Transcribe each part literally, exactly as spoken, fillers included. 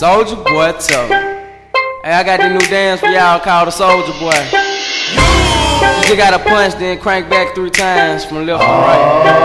Soulja Boy tough. Hey, I got this new dance for y'all called the Soulja Boy. You just gotta punch, then crank back three times from left to right.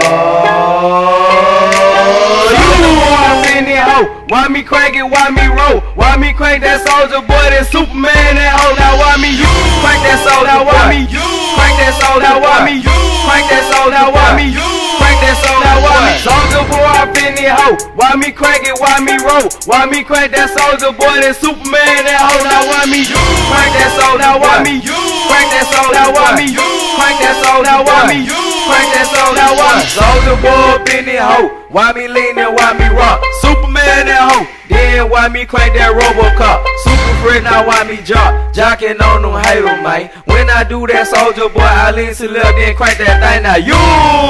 Why me crank it, why me roll? Why me crank that Soulja Boy, that Superman, that hoe? Now why me you crank that soul? Now why me you crank that soul? Now why me you crank that soul? Now why me you crank that soul? Now why me Soulja Boy up in the hoe? Why me crank it, why me roll? Why me crank that Soulja Boy, that Superman, that hoe? Now why me you crank that soul? Now why me you crank that soul? Now why me you crank that soul? Now why me you crank that soul? Now why me Soulja Boy up in the hoe? Why me lean and why me rock? Superman that hoe. Then why me crank that Robocop? Super friend, now why me jock? Jocking on them haters, man. When I do that Soulja Boy, I lean to left, then crank that thing. Now you,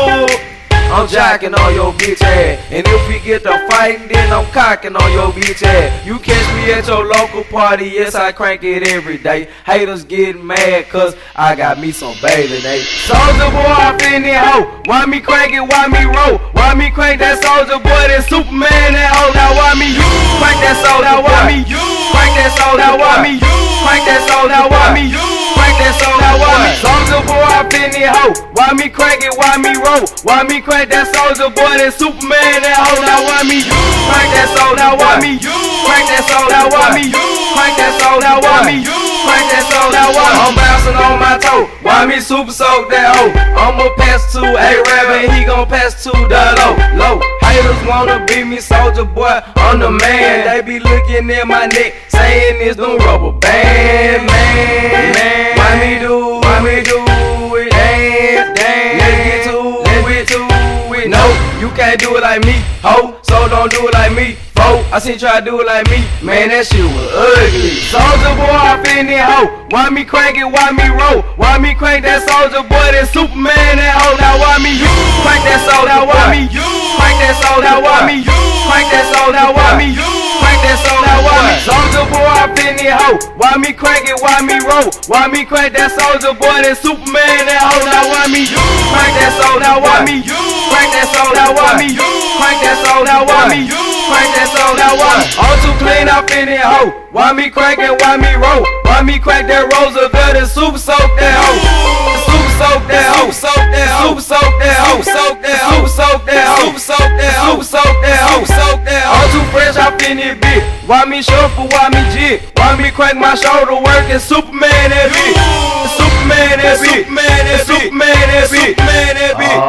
I'm jocking on your bitch ass. And if we get to fighting, then I'm cocking on your bitch ass. You catch me at your local party, yes, I crank it every day. Haters getting mad, cause I got me some baby, they Soulja Boy up in the hoe. Why me crank it, why me roll? Why me crank that Soulja Boy, that Superman, that hoe? Now why me you crank that soul? Now why me you crank that soul? Now why me you crank that soul? Now why me you crank that soul? Now why me Soulja Boy up in the hoe? Why me crank it, why me roll? Why me crank that Soulja Boy, that Superman, that hoe? Now why me you crank that soul? Now why me you crank that soul? Now why me you crank that soul? Now why me you crank that soul? Now why I'm bouncing on my toe? Why me super soak that hoe? I'ma pass to A-Rab and he gon' pass to the low, low. Haters wanna be me, Soulja Boy, I'm the man. They be looking at my neck, saying it's them rubber band, man, man. Why me do, why me do it, damn, damn. Let's get to it, to it. No, you can't do it like me, ho, so don't do it like me, fo. I seen you try to do it like me, man, that shit was ugly. Soulja Boy up in the hoe. Why me crank it, why me roll? Why me crank that Soulja Boy, that Superman, that hoe? Now why me you crank that soul? Now why me you crank that soul? Now why me you crank that soul? Now why me you crank that soul? Now why me Soulja Boy up in the hoe? Why me crank it, why me roll? Why me crank that Soulja Boy, that Superman, that hoe? Now why me you crank that soul? Now why me you crank that soul? Now why me you crank that soul? Now why me you crank that soul? Now why me all too clean up in the hoe? Why me crank it, why me roll? Why me crank that Roosevelt and super soak that hoe? Super soak that hoe, soak that hoe, super soak that hoe, soak that hoe, super soak that hoe, super soak that hoe, super soak that hoe, soak that hoe. All too fresh up in this bitch. Why me shuffle, why me jig? Why me crank my shoulder work and Superman that bitch? Superman that bitch, Superman that bitch, Superman that bitch, Superman that bitch.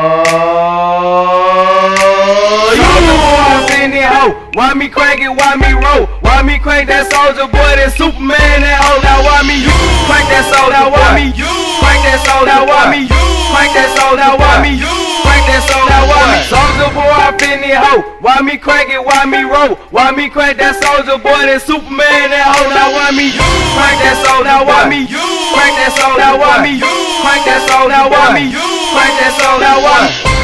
Why me crank it, why me roll? Why me crank that Soulja Boy, that Superman, that hoe? Now why me you crank that soul? Now why me you crank that soul? Now why me you crank that soul? Now why me you crank that soul? Now why me Soulja Boy up in the hoe? Why me crank it, why me roll? Why me crank that Soulja Boy, that Superman, that hoe? Now why me you crank that soul? Now why me you crank that soul? Now why me you crank that soul? Now why me you crank that soul? Now why me